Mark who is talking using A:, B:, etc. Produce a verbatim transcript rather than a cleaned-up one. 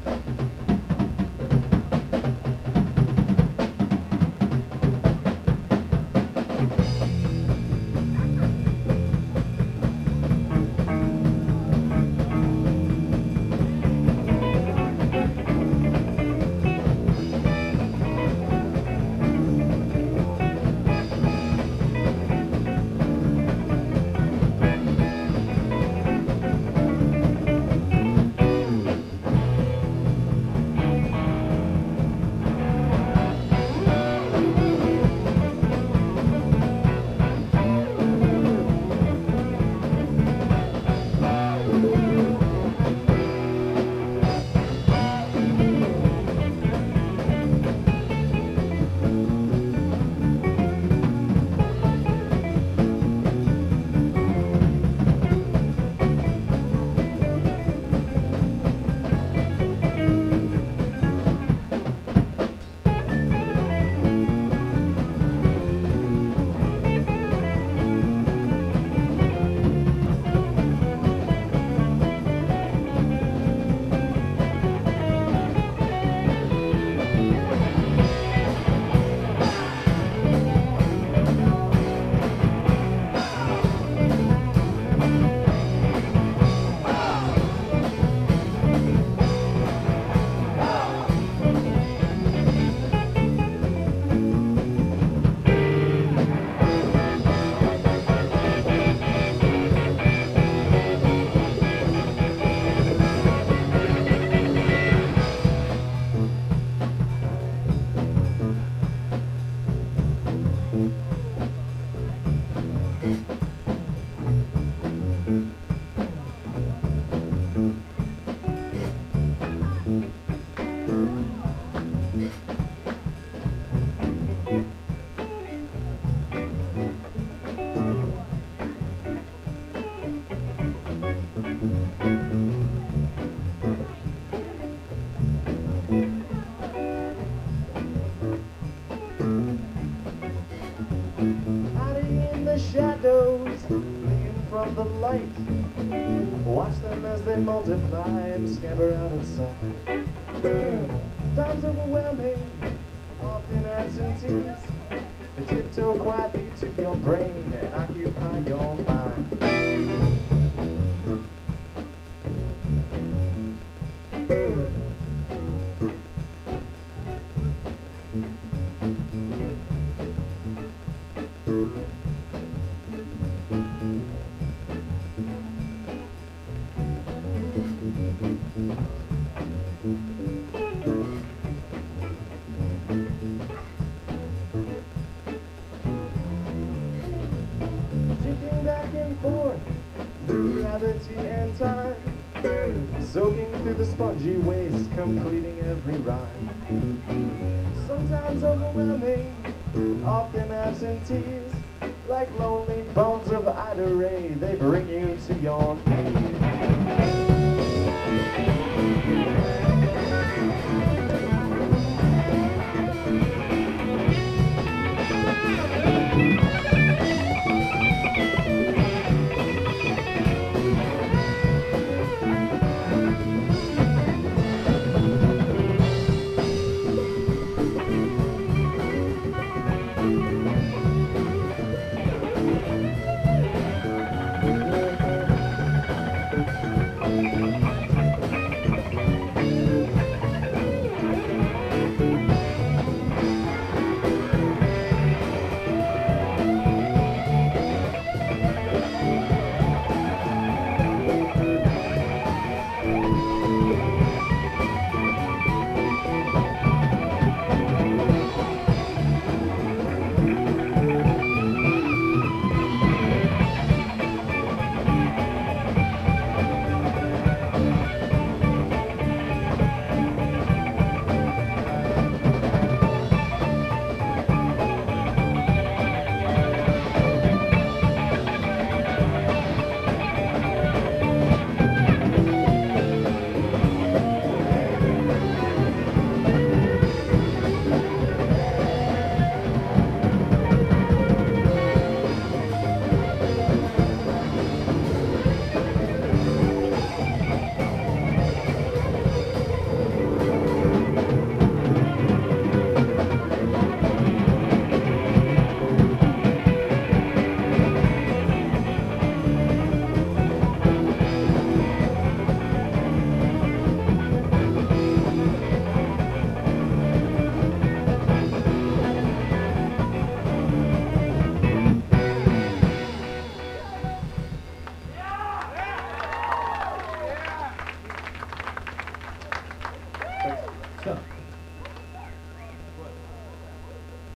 A: Hiding in the shadows, fleeing from the light. Watch them as they multiply and scamper out of sight. Time's overwhelming, often absentees. They tiptoe quietly to your brain and occupy your mind. Shifting back and forth through gravity and time, soaking through the spongy waste, completing every rhyme. Sometimes overwhelming, often absentees, like lonely bones of Ida Ray, they bring you to your knees.